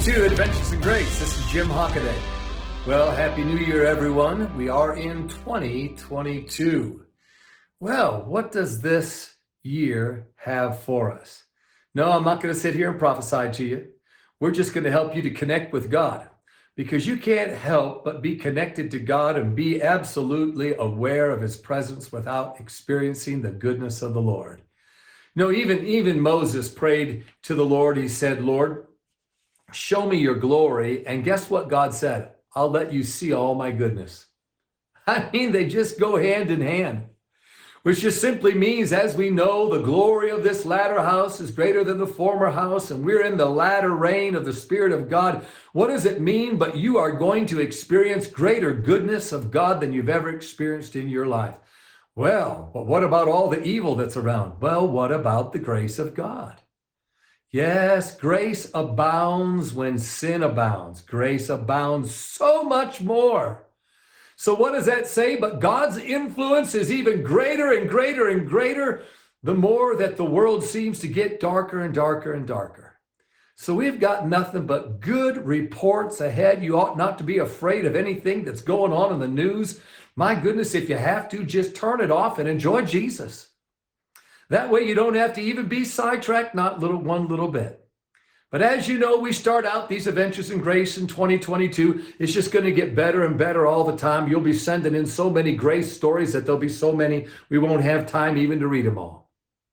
to Adventures in Grace. This is Jim Hockaday. Well, Happy New Year, everyone. We are in 2022. Well, what does this year have for us? No, I'm not going to sit here and prophesy to you. We're just going to help you to connect with God, because you can't help but be connected to God and be absolutely aware of his presence without experiencing the goodness of the Lord. No, even Moses prayed to the Lord. He said, Lord, show me your glory. And guess what God said? I'll let you see all my goodness. I mean, they just go hand in hand, which just simply means, as we know, the glory of this latter house is greater than the former house, and we're in the latter rain of the Spirit of God. What does it mean? But you are going to experience greater goodness of God than you've ever experienced in your life. Well, but what about all the evil that's around? Well, what about the grace of God? Yes, grace abounds when sin abounds. Grace abounds so much more. So what does that say? But God's influence is even greater and greater and greater the more that the world seems to get darker and darker and darker. So we've got nothing but good reports ahead. You ought not to be afraid of anything that's going on in the news. My goodness, if you have to, just turn it off and enjoy Jesus. That way you don't have to even be sidetracked, not one little bit. But as you know, we start out these Adventures in Grace in 2022. It's just going to get better and better all the time. You'll be sending in so many grace stories that there'll be so many, we won't have time even to read them all.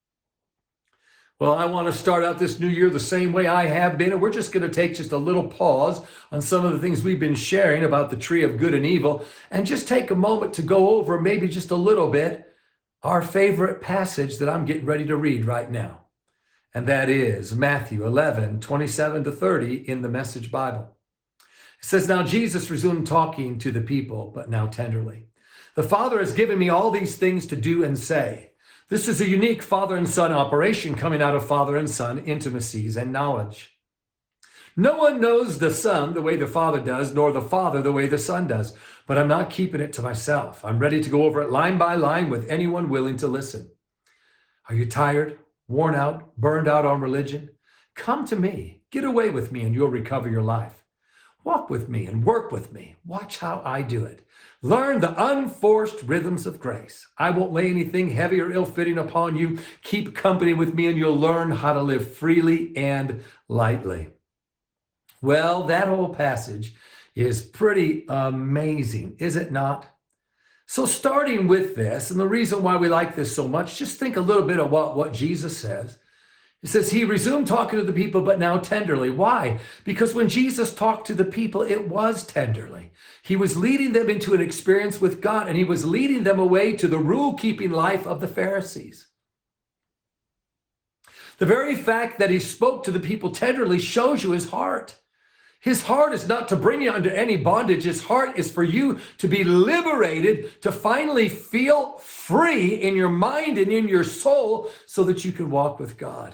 Well, I want to start out this new year the same way I have been, and we're just going to take just a little pause on some of the things we've been sharing about the tree of good and evil, and just take a moment to go over maybe just a little bit our favorite passage that I'm getting ready to read right now. And that is Matthew 11:27-30 in the Message Bible. It says, now Jesus resumed talking to the people, but now tenderly. The Father has given me all these things to do and say. This is a unique father and son operation coming out of father and son intimacies and knowledge. No one knows the Son the way the Father does, nor the Father the way the Son does. But I'm not keeping it to myself. I'm ready to go over it line by line with anyone willing to listen. Are you tired, worn out, burned out on religion? Come to me. Get away with me and you'll recover your life. Walk with me and work with me. Watch how I do it. Learn the unforced rhythms of grace. I won't lay anything heavy or ill-fitting upon you. Keep company with me and you'll learn how to live freely and lightly. Well, that whole passage is pretty amazing, is it not? So starting with this, and the reason why we like this so much, just think a little bit about what Jesus says. He says, he resumed talking to the people, but now tenderly. Why? Because when Jesus talked to the people, it was tenderly. He was leading them into an experience with God, and he was leading them away to the rule-keeping life of the Pharisees. The very fact that he spoke to the people tenderly shows you his heart. His heart is not to bring you under any bondage. His heart is for you to be liberated, to finally feel free in your mind and in your soul so that you can walk with God.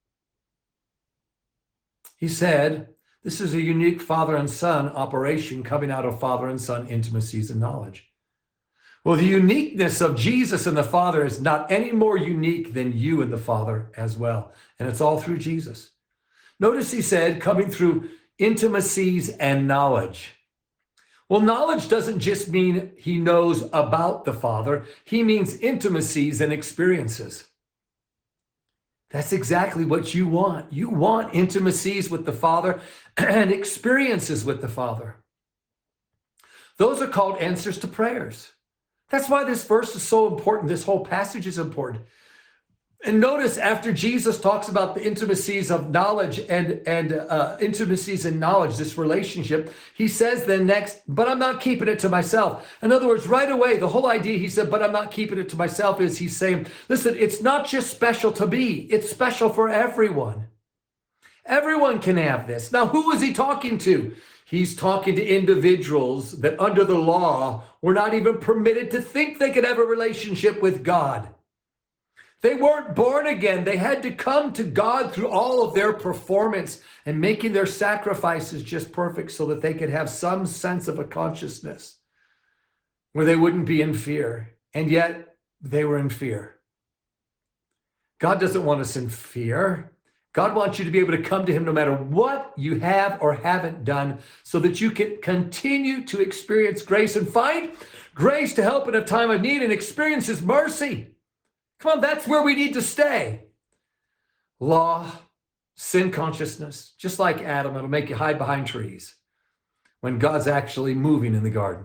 He said, this is a unique father and son operation coming out of father and son intimacies and knowledge. Well, the uniqueness of Jesus and the Father is not any more unique than you and the Father as well. And it's all through Jesus. Notice he said, coming through intimacies and knowledge. Well, knowledge doesn't just mean he knows about the Father. He means intimacies and experiences. That's exactly what you want. You want intimacies with the Father and experiences with the Father. Those are called answers to prayers. That's why this verse is so important. This whole passage is important. And notice after Jesus talks about the intimacies of knowledge and intimacies and knowledge, this relationship, he says then next, but I'm not keeping it to myself. In other words, right away, the whole idea he said, but I'm not keeping it to myself is he's saying, listen, it's not just special to me. It's special for everyone. Everyone can have this. Now, who is he talking to? He's talking to individuals that under the law were not even permitted to think they could have a relationship with God. They weren't born again. They had to come to God through all of their performance and making their sacrifices just perfect so that they could have some sense of a consciousness where they wouldn't be in fear. And yet they were in fear. God doesn't want us in fear. God wants you to be able to come to him no matter what you have or haven't done, so that you can continue to experience grace and find grace to help in a time of need and experience his mercy. Come on, that's where we need to stay. Law, sin consciousness, just like Adam, it'll make you hide behind trees when God's actually moving in the garden.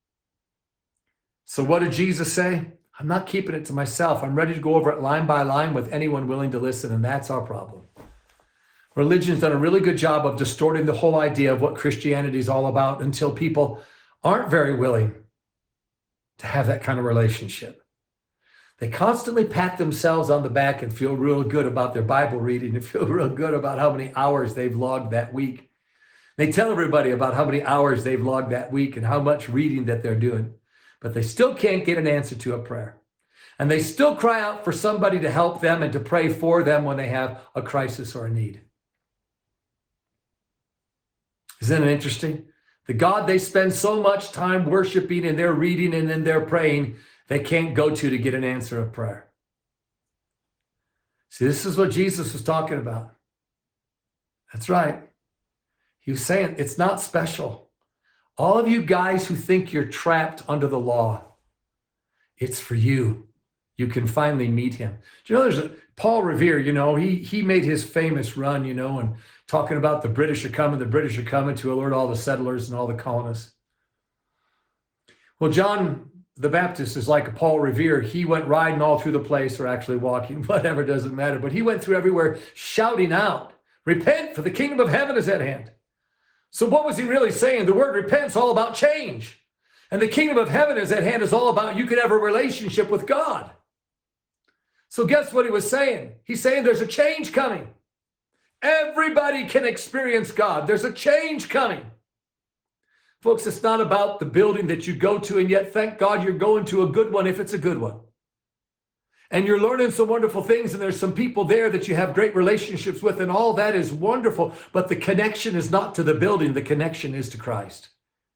So what did Jesus say? I'm not keeping it to myself. I'm ready to go over it line by line with anyone willing to listen, and that's our problem. Religion's done a really good job of distorting the whole idea of what Christianity is all about until people aren't very willing to have that kind of relationship. They constantly pat themselves on the back and feel real good about their Bible reading and feel real good about how many hours they've logged that week. They tell everybody about how many hours they've logged that week and how much reading that they're doing, but they still can't get an answer to a prayer. And they still cry out for somebody to help them and to pray for them when they have a crisis or a need. Isn't it interesting? The God they spend so much time worshiping and they're reading and then they're praying, they can't go to get an answer of prayer. See, this is what Jesus was talking about. That's right. He was saying it's not special. All of you guys who think you're trapped under the law, it's for you. You can finally meet him. Do you know there's Paul Revere, he made his famous run, and talking about the British are coming to alert all the settlers and all the colonists. Well, John the Baptist is like a Paul Revere. He went riding all through the place, or actually walking, whatever, doesn't matter. But he went through everywhere shouting out, repent, for the kingdom of heaven is at hand. So what was he really saying? The word repent is all about change. And the kingdom of heaven is at hand is all about you can have a relationship with God. So guess what he was saying? He's saying there's a change coming. Everybody can experience God. There's a change coming. Folks, it's not about the building that you go to, and yet thank God you're going to a good one if it's a good one. And you're learning some wonderful things, and there's some people there that you have great relationships with, and all that is wonderful, but the connection is not to the building. The connection is to Christ.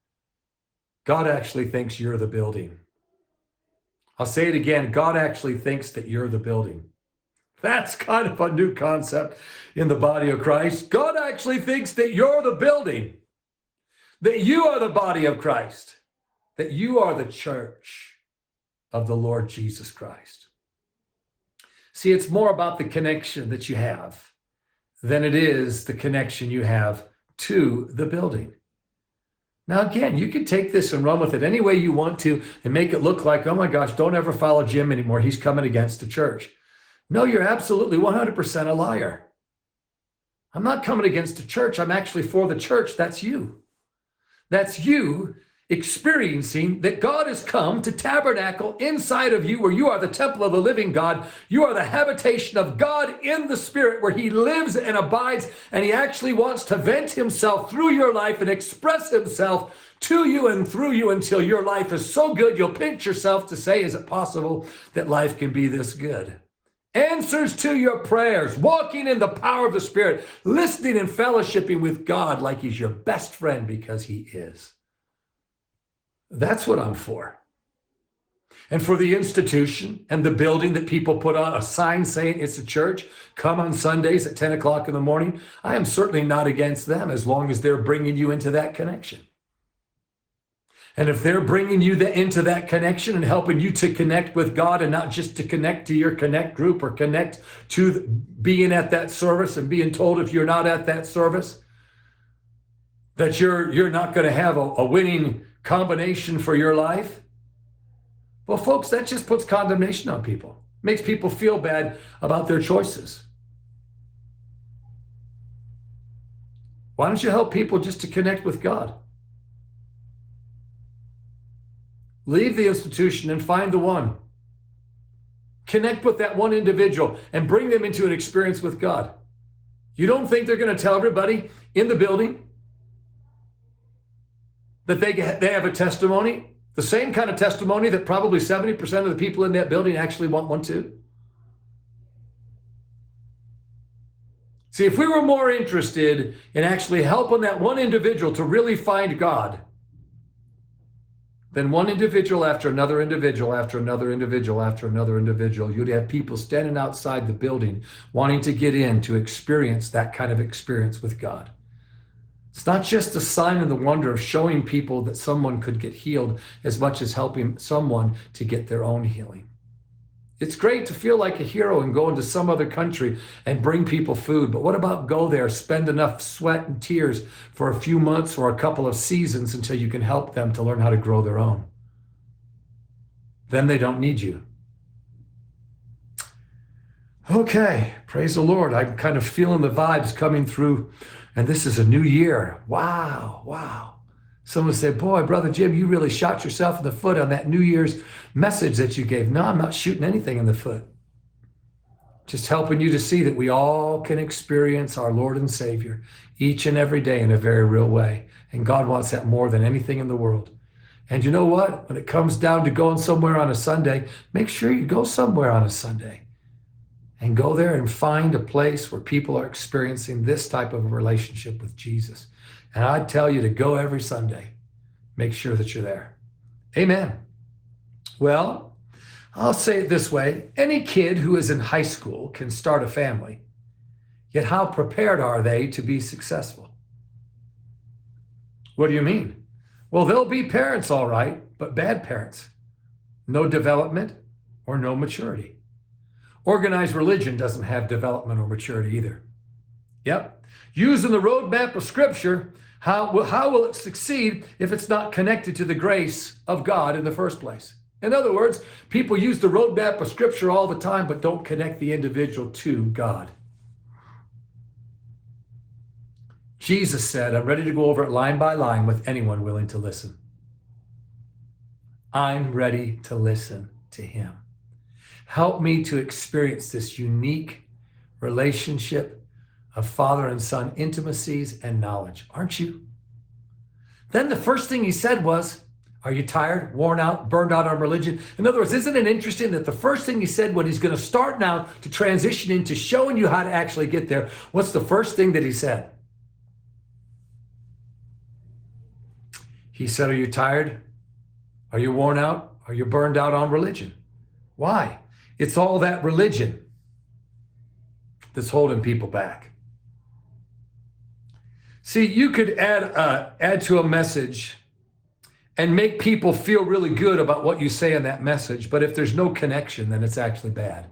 God actually thinks you're the building. I'll say it again. God actually thinks that you're the building. That's kind of a new concept in the body of Christ. God actually thinks that you're the building, that you are the body of Christ, that you are the church of the Lord Jesus Christ. See, it's more about the connection that you have than it is the connection you have to the building. Now, again, you can take this and run with it any way you want to and make it look like, oh my gosh, don't ever follow Jim anymore. He's coming against the church. No, you're absolutely 100% a liar. I'm not coming against the church. I'm actually for the church. That's you. That's you experiencing that God has come to tabernacle inside of you, where you are the temple of the living God. You are the habitation of God in the Spirit, where he lives and abides, and he actually wants to vent himself through your life and express himself to you and through you until your life is so good you'll pinch yourself to say, is it possible that life can be this good? Answers to your prayers, walking in the power of the Spirit, listening and fellowshipping with God like he's your best friend, because he is. That's what I'm for. And for the institution and the building that people put on a sign saying it's a church, come on Sundays at 10 o'clock in the morning, I am certainly not against them as long as they're bringing you into that connection. And if they're bringing you into that connection and helping you to connect with God, and not just to connect to your connect group or connect to being at that service and being told if you're not at that service that you're not going to have a winning combination for your life. Well, folks, that just puts condemnation on people. Makes people feel bad about their choices. Why don't you help people just to connect with God? Leave the institution and find the one. Connect with that one individual and bring them into an experience with God. You don't think they're going to tell everybody in the building that they have a testimony, the same kind of testimony that probably 70% of the people in that building actually want one too? See, if we were more interested in actually helping that one individual to really find God, Then one individual after another individual after another individual after another individual, you'd have people standing outside the building wanting to get in to experience that kind of experience with God. It's not just a sign and the wonder of showing people that someone could get healed as much as helping someone to get their own healing. It's great to feel like a hero and go into some other country and bring people food, but what about go there, spend enough sweat and tears for a few months or a couple of seasons until you can help them to learn how to grow their own? Then they don't need you. Okay, praise the Lord. I'm kind of feeling the vibes coming through, and this is a new year. Wow. Someone said, boy, Brother Jim, you really shot yourself in the foot on that New Year's message that you gave. No, I'm not shooting anything in the foot. Just helping you to see that we all can experience our Lord and Savior each and every day in a very real way. And God wants that more than anything in the world. And you know what? When it comes down to going somewhere on a Sunday, make sure you go somewhere on a Sunday and go there and find a place where people are experiencing this type of a relationship with Jesus. And I'd tell you to go every Sunday. Make sure that you're there. Amen. Well, I'll say it this way. Any kid who is in high school can start a family. Yet how prepared are they to be successful? What do you mean? Well, they'll be parents, all right, but bad parents. No development or no maturity. Organized religion doesn't have development or maturity either. Yep. Using the roadmap of Scripture, how will it succeed if it's not connected to the grace of God in the first place? In other words, people use the roadmap of Scripture all the time, but don't connect the individual to God. Jesus said, I'm ready to go over it line by line with anyone willing to listen. I'm ready to listen to him. Help me to experience this unique relationship of father and son intimacies and knowledge. Aren't you? Then the first thing he said was, are you tired, worn out, burned out on religion? In other words, isn't it interesting that the first thing he said when he's going to start now to transition into showing you how to actually get there, what's the first thing that he said? He said, are you tired? Are you worn out? Are you burned out on religion? Why? It's all that religion that's holding people back. See, you could add to a message and make people feel really good about what you say in that message, but if there's no connection, then it's actually bad.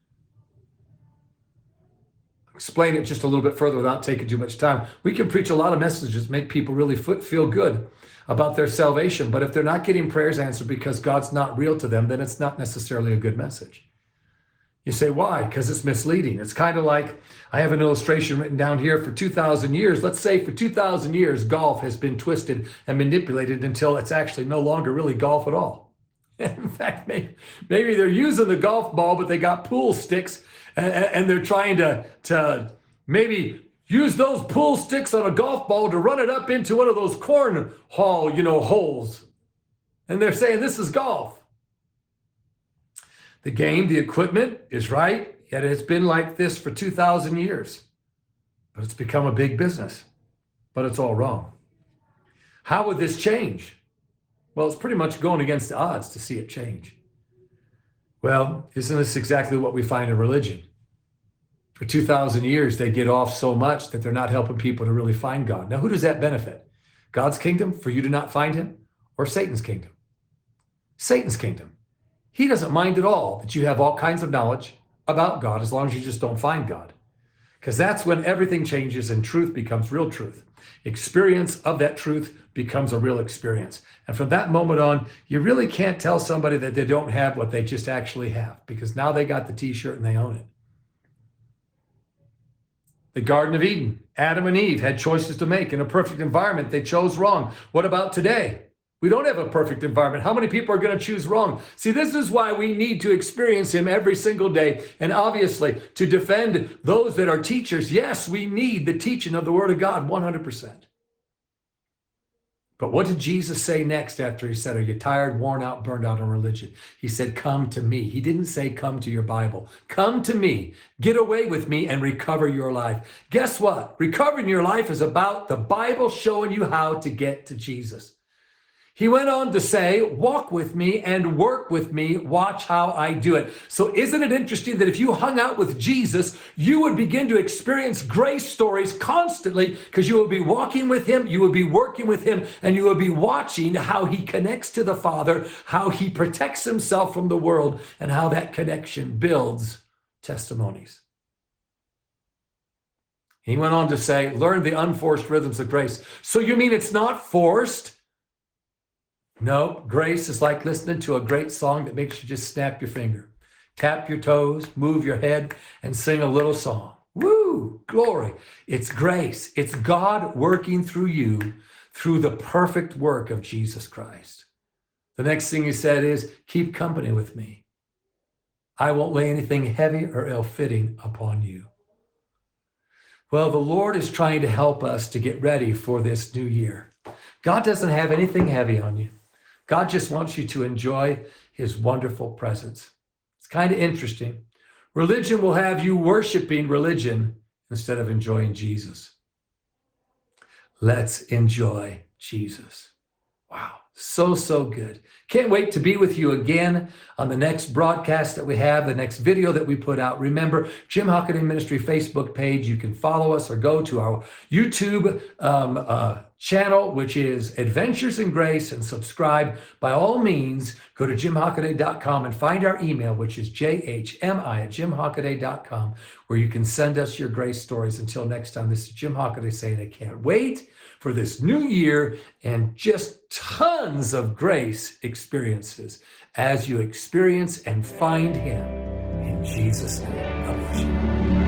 Explain it just a little bit further without taking too much time. We can preach a lot of messages, make people really feel good about their salvation, but if they're not getting prayers answered because God's not real to them, then it's not necessarily a good message. You say, why? Because it's misleading. It's kind of like, I have an illustration written down here for 2,000 years. Let's say for 2,000 years, golf has been twisted and manipulated until it's actually no longer really golf at all. In fact, maybe they're using the golf ball, but they got pool sticks and they're trying to maybe use those pool sticks on a golf ball to run it up into one of those cornhole, holes. And they're saying this is golf. The game, the equipment is right, yet it's been like this for 2,000 years. But it's become a big business, but it's all wrong. How would this change? Well, it's pretty much going against the odds to see it change. Well, isn't this exactly what we find in religion? For 2,000 years, they get off so much that they're not helping people to really find God. Now, who does that benefit? God's kingdom, for you to not find him, or Satan's kingdom? Satan's kingdom. He doesn't mind at all that you have all kinds of knowledge about God as long as you just don't find God. Because that's when everything changes and truth becomes real truth. Experience of that truth becomes a real experience. And from that moment on, you really can't tell somebody that they don't have what they just actually have, because now they got the t-shirt and they own it. The Garden of Eden, Adam and Eve had choices to make. In a perfect environment, they chose wrong. What about today? We don't have a perfect environment. How many people are going to choose wrong? See, this is why we need to experience him every single day. And obviously, to defend those that are teachers, yes, we need the teaching of the Word of God 100%. But what did Jesus say next after he said, are you tired, worn out, burned out on religion? He said, come to me. He didn't say, come to your Bible. Come to me. Get away with me and recover your life. Guess what? Recovering your life is about the Bible showing you how to get to Jesus. He went on to say, walk with me and work with me. Watch how I do it. So isn't it interesting that if you hung out with Jesus, you would begin to experience grace stories constantly because you will be walking with him, you will be working with him, and you will be watching how he connects to the Father, how he protects himself from the world, and how that connection builds testimonies. He went on to say, learn the unforced rhythms of grace. So you mean it's not forced? No, grace is like listening to a great song that makes you just snap your finger, tap your toes, move your head, and sing a little song. Woo, glory. It's grace. It's God working through you through the perfect work of Jesus Christ. The next thing he said is, keep company with me. I won't lay anything heavy or ill-fitting upon you. Well, the Lord is trying to help us to get ready for this new year. God doesn't have anything heavy on you. God just wants you to enjoy his wonderful presence. It's kind of interesting. Religion will have you worshiping religion instead of enjoying Jesus. Let's enjoy Jesus. Wow, so good. Can't wait to be with you again on the next broadcast that we have, the next video that we put out. Remember, Jim Hockaday Ministry Facebook page. You can follow us or go to our YouTube channel, which is Adventures in Grace, and subscribe. By all means, go to jimhockaday.com and find our email, which is jhmi@jimhockaday.com, where you can send us your grace stories. Until next time, this is Jim Hockaday saying I can't wait for this new year and just tons of grace experiences as you experience and find him in Jesus' name. God bless you.